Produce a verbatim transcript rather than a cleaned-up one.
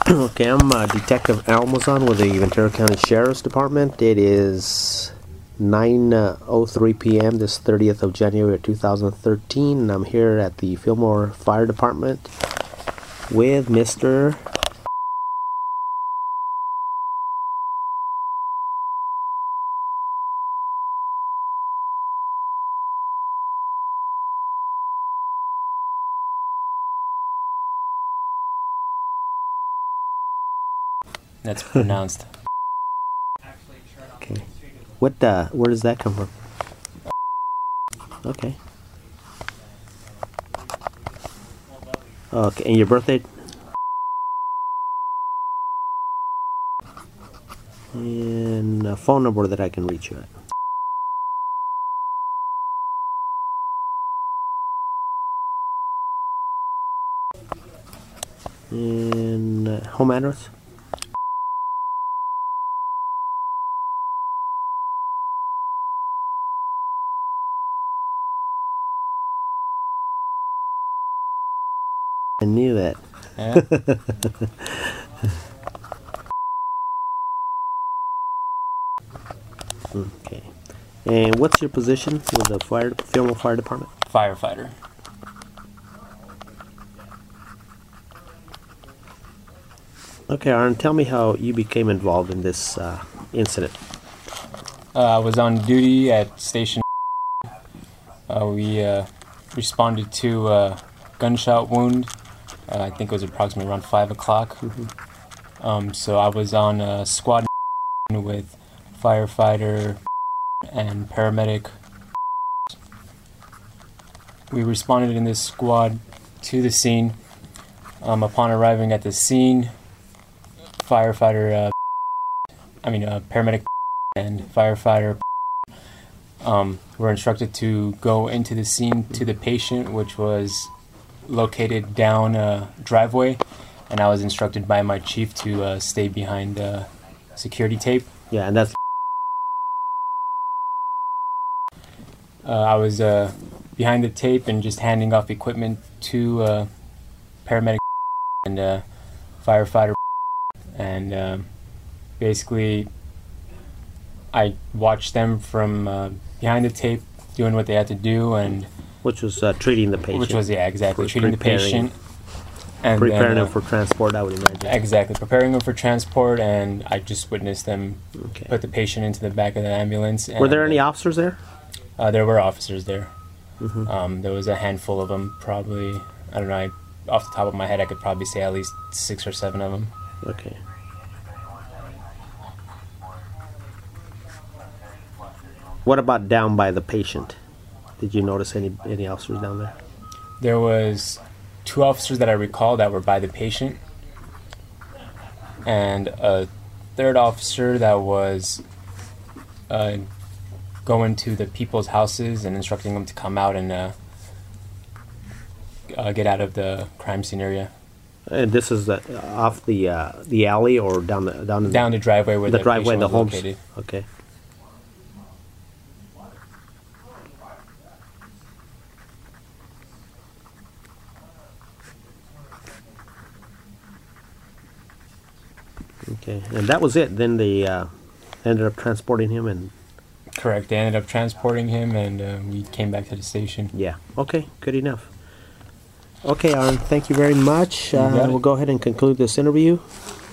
Okay, I'm uh, Detective Almazan with the Ventura County Sheriff's Department. It is nine oh three p m this thirtieth of January two thousand thirteen, and I'm here at the Fillmore Fire Department with Mister That's pronounced. Okay. What, uh, where does that come from? Okay. Okay, and your birthday? And a phone number that I can reach you at. And uh, home address? I knew that. Yeah. Okay. And what's your position with the fire, Fillmore Fire Department? Firefighter. Okay, Aaron, tell me how you became involved in this uh, incident. Uh, I was on duty at station. Uh, we uh, responded to a gunshot wound. Uh, I think it was approximately around five o'clock. Mm-hmm. um, so I was on a squad with firefighter and paramedic. We responded in this squad to the scene. Um, upon arriving at the scene, firefighter, uh, I mean, uh, paramedic and firefighter um, were instructed to go into the scene to the patient, which was located down a driveway, and I was instructed by my chief to uh, stay behind uh, security tape. Yeah, and that's... Uh, I was uh, behind the tape and just handing off equipment to uh, paramedic and uh, firefighter, and uh, basically I watched them from uh, behind the tape doing what they had to do, and Which was uh, treating the patient. which was yeah exactly Was treating the preparing- patient and Preparing then, uh, them for transport, I would imagine. exactly preparing them for transport, and I just witnessed them Okay. put the patient into the back of the ambulance. And, Were there any officers there? Uh, there were officers there. Mm-hmm. Um, there was a handful of them, probably. I don't know. I, off the top of my head, I could probably say at least six or seven of them. Okay. What about down by the patient? Did you notice any any officers down there? There was two officers that I recall that were by the patient, and a third officer that was uh, going to the people's houses and instructing them to come out and uh, uh, get out of the crime scene area. And this is uh, off the uh, the alley or down the down the, Down the driveway where the the, driveway, patient the was homes. located. Okay. Okay, and that was it. Then they uh, ended up transporting him, and Correct. They ended up transporting him, and uh, we came back to the station. yeah. Okay, good enough. Okay, Aaron, thank you very much. You got Uh, it. we'll go ahead and conclude this interview.